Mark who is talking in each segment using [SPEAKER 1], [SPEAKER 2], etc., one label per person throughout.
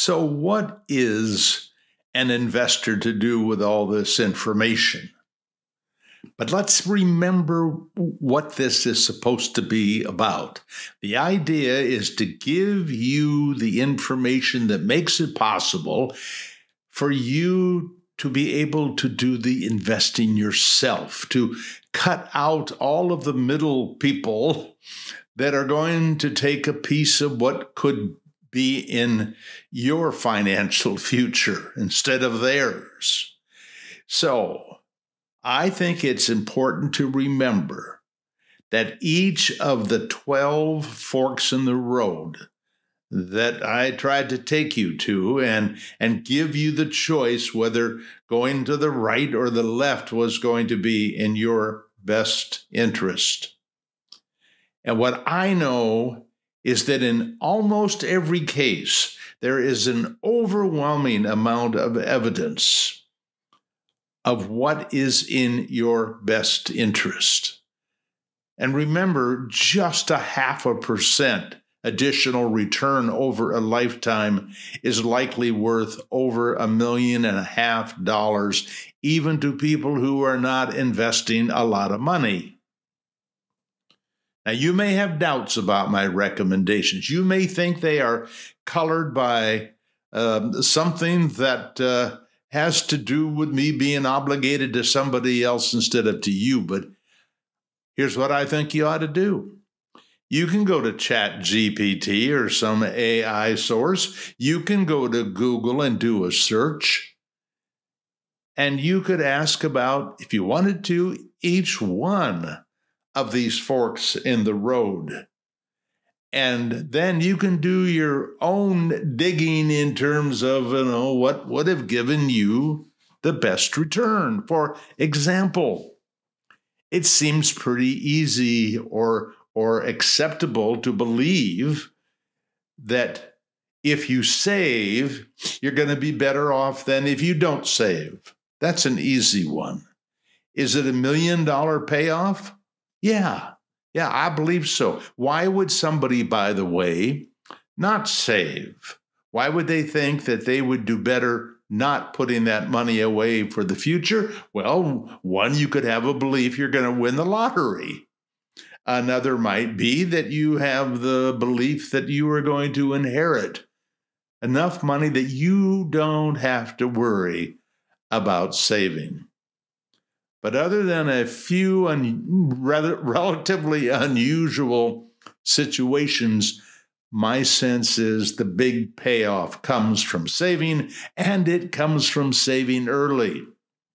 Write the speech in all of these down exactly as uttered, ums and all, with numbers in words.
[SPEAKER 1] So, what is an investor to do with all this information? But let's remember what this is supposed to be about. The idea is to give you the information that makes it possible for you to be able to do the investing yourself, to cut out all of the middle people that are going to take a piece of what could be in your financial future instead of theirs. So I think it's important to remember that each of the twelve forks in the road that I tried to take you to and, and give you the choice whether going to the right or the left was going to be in your best interest. And what I know is that in almost every case, there is an overwhelming amount of evidence of what is in your best interest. And remember, just a half a percent additional return over a lifetime is likely worth over a million and a half dollars, even to people who are not investing a lot of money. Now, you may have doubts about my recommendations. You may think they are colored by uh, something that uh, has to do with me being obligated to somebody else instead of to you. But here's what I think you ought to do. You can go to Chat G P T or some A I source. You can go to Google and do a search. And you could ask about, if you wanted to, each one of these forks in the road. And then you can do your own digging in terms of, you know, what would have given you the best return. For example, it seems pretty easy or, or acceptable to believe that if you save, you're going to be better off than if you don't save. That's an easy one. Is it a million dollar payoff? Yeah, yeah, I believe so. Why would somebody, by the way, not save? Why would they think that they would do better not putting that money away for the future? Well, one, you could have a belief you're going to win the lottery. Another might be that you have the belief that you are going to inherit enough money that you don't have to worry about saving. But other than a few un- rather relatively unusual situations, my sense is the big payoff comes from saving, and it comes from saving early.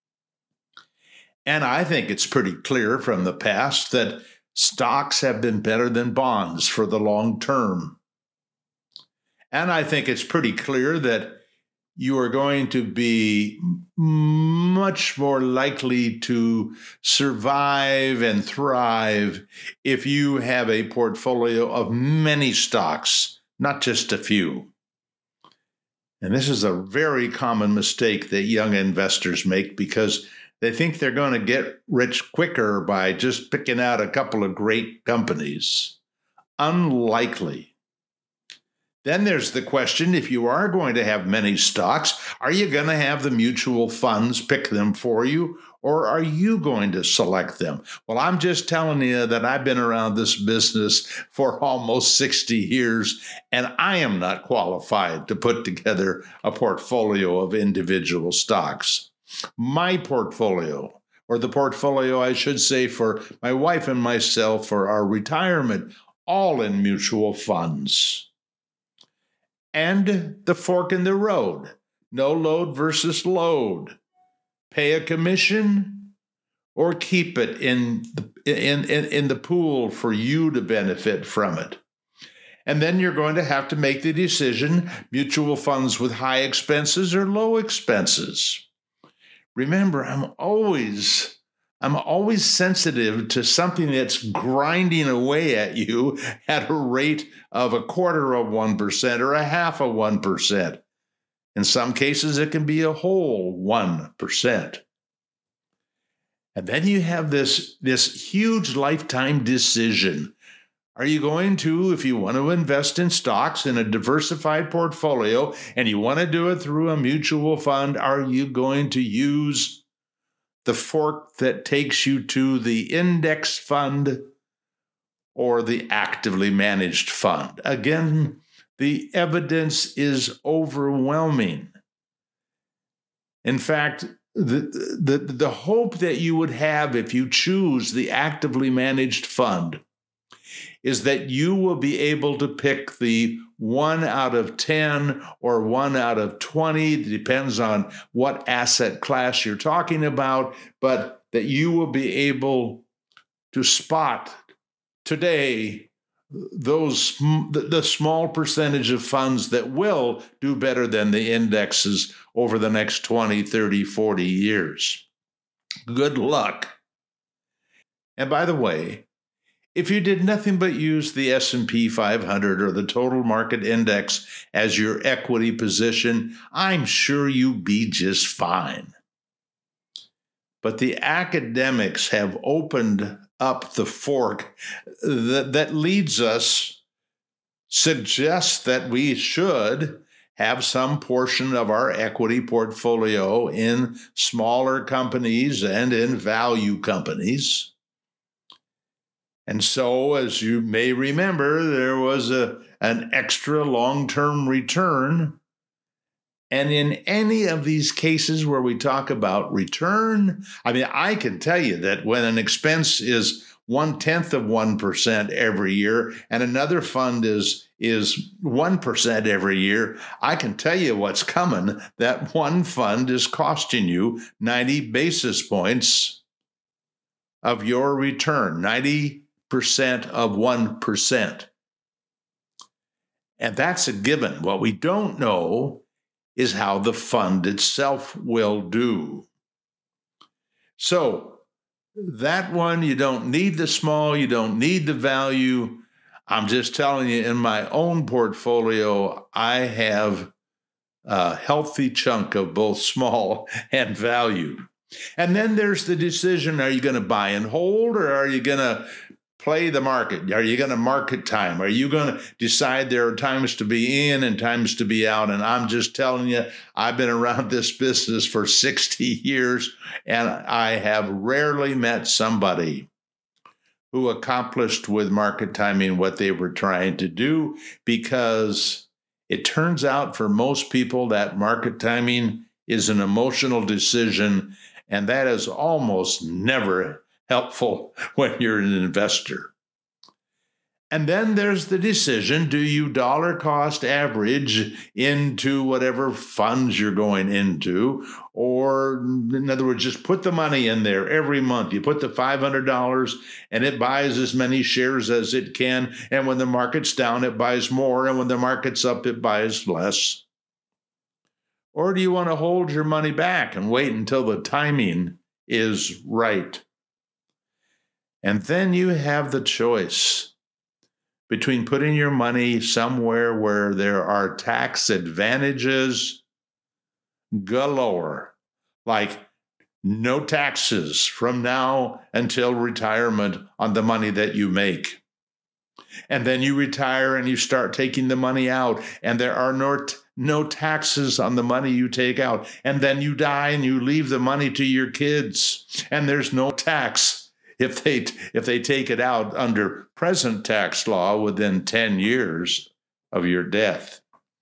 [SPEAKER 1] And I think it's pretty clear from the past that stocks have been better than bonds for the long term. And I think it's pretty clear that you are going to be much more likely to survive and thrive if you have a portfolio of many stocks, not just a few. And this is a very common mistake that young investors make because they think they're going to get rich quicker by just picking out a couple of great companies. Unlikely. Then there's the question, if you are going to have many stocks, are you going to have the mutual funds pick them for you, or are you going to select them? Well, I'm just telling you that I've been around this business for almost sixty years, and I am not qualified to put together a portfolio of individual stocks. My portfolio, or the portfolio, I should say, for my wife and myself for our retirement, all in mutual funds. And the fork in the road, no load versus load. Pay a commission or keep it in the, in, in, in the pool for you to benefit from it. And then you're going to have to make the decision, mutual funds with high expenses or low expenses. Remember, I'm always... I'm always sensitive to something that's grinding away at you at a rate of a quarter of one percent or a half of one percent. In some cases, it can be a whole one percent. And then you have this, this huge lifetime decision. Are you going to, if you want to invest in stocks in a diversified portfolio and you want to do it through a mutual fund, are you going to use the fork that takes you to the index fund or the actively managed fund? Again, the evidence is overwhelming. In fact, the, the, the hope that you would have if you choose the actively managed fund is that you will be able to pick the one out of ten or one out of twenty, it depends on what asset class you're talking about, but that you will be able to spot today those the small percentage of funds that will do better than the indexes over the next twenty, thirty, forty years. Good luck. And by the way, if you did nothing but use the S and P five hundred or the total market index as your equity position, I'm sure you'd be just fine. But the academics have opened up the fork that, that leads us, suggests that we should have some portion of our equity portfolio in smaller companies and in value companies. And so, as you may remember, there was a, an extra long-term return. And in any of these cases where we talk about return, I mean, I can tell you that when an expense is one-tenth of one percent every year and another fund is, is one percent every year, I can tell you what's coming. That one fund is costing you ninety basis points of your return, ninety percent of one percent. And that's a given. What we don't know is how the fund itself will do. So that one, you don't need the small, you don't need the value. I'm just telling you, in my own portfolio, I have a healthy chunk of both small and value. And then there's the decision, are you going to buy and hold, or are you going to play the market? Are you going to market time? Are you going to decide there are times to be in and times to be out? And I'm just telling you, I've been around this business for sixty years, and I have rarely met somebody who accomplished with market timing what they were trying to do, because it turns out for most people that market timing is an emotional decision, and that is almost never helpful when you're an investor. And then there's the decision, do you dollar cost average into whatever funds you're going into, or in other words, just put the money in there every month. You put the five hundred dollars and it buys as many shares as it can, and when the market's down, it buys more, and when the market's up, it buys less. Or do you want to hold your money back and wait until the timing is right? And then you have the choice between putting your money somewhere where there are tax advantages galore, like no taxes from now until retirement on the money that you make. And then you retire and you start taking the money out, and there are no, t- no taxes on the money you take out. And then you die and you leave the money to your kids, and there's no tax if they if they take it out under present tax law within ten years of your death.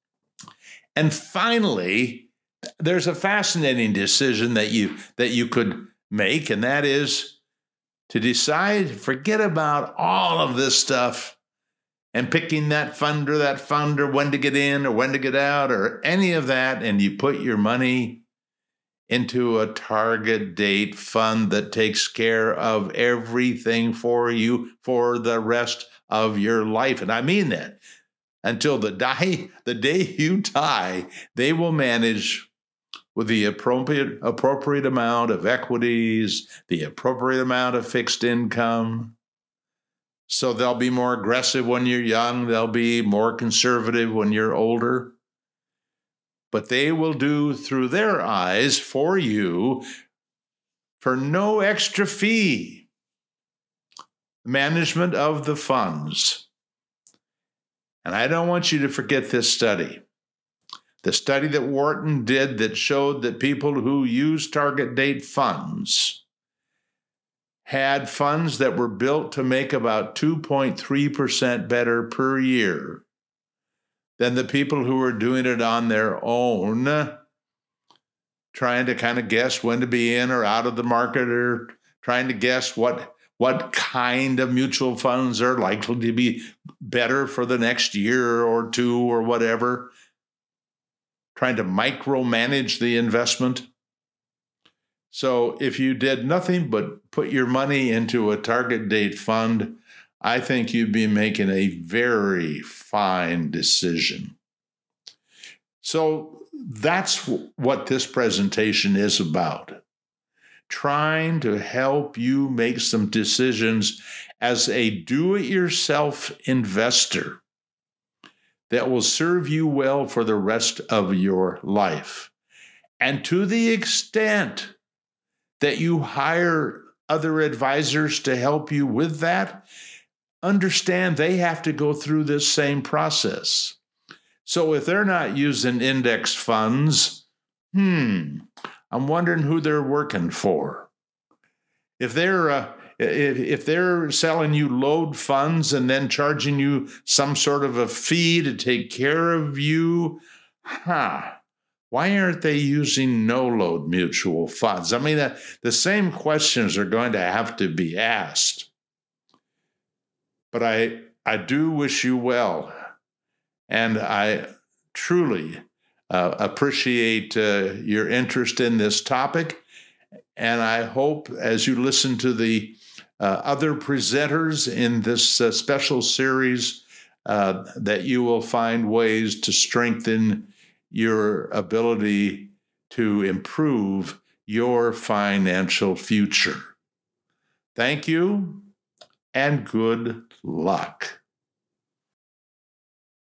[SPEAKER 1] And finally, there's a fascinating decision that you that you could make, and that is to decide, forget about all of this stuff and picking that fund or that fund or when to get in or when to get out or any of that, and you put your money into a target date fund that takes care of everything for you for the rest of your life. And I mean that. Until the die, the day you die, they will manage with the appropriate, appropriate amount of equities, the appropriate amount of fixed income. So they'll be more aggressive when you're young. They'll be more conservative when you're older. But they will do through their eyes for you for no extra fee. management of the funds. And I don't want you to forget this study. The study that Wharton did that showed that people who use target date funds had funds that were built to make about two point three percent better per year than the people who were doing it on their own, trying to kind of guess when to be in or out of the market, or trying to guess what, what kind of mutual funds are likely to be better for the next year or two or whatever, trying to micromanage the investment. So if you did nothing but put your money into a target date fund, I think you'd be making a very fine decision. So that's what this presentation is about. Trying to help you make some decisions as a do-it-yourself investor that will serve you well for the rest of your life. And to the extent that you hire other advisors to help you with that, understand they have to go through this same process. So if they're not using index funds, hmm, I'm wondering who they're working for. If they're uh, if, if they're selling you load funds and then charging you some sort of a fee to take care of you, huh? Why aren't they using no-load mutual funds? I mean, the, the same questions are going to have to be asked. But I, I do wish you well, and I truly uh, appreciate uh, your interest in this topic, and I hope as you listen to the uh, other presenters in this uh, special series uh, that you will find ways to strengthen your ability to improve your financial future. Thank you and good luck.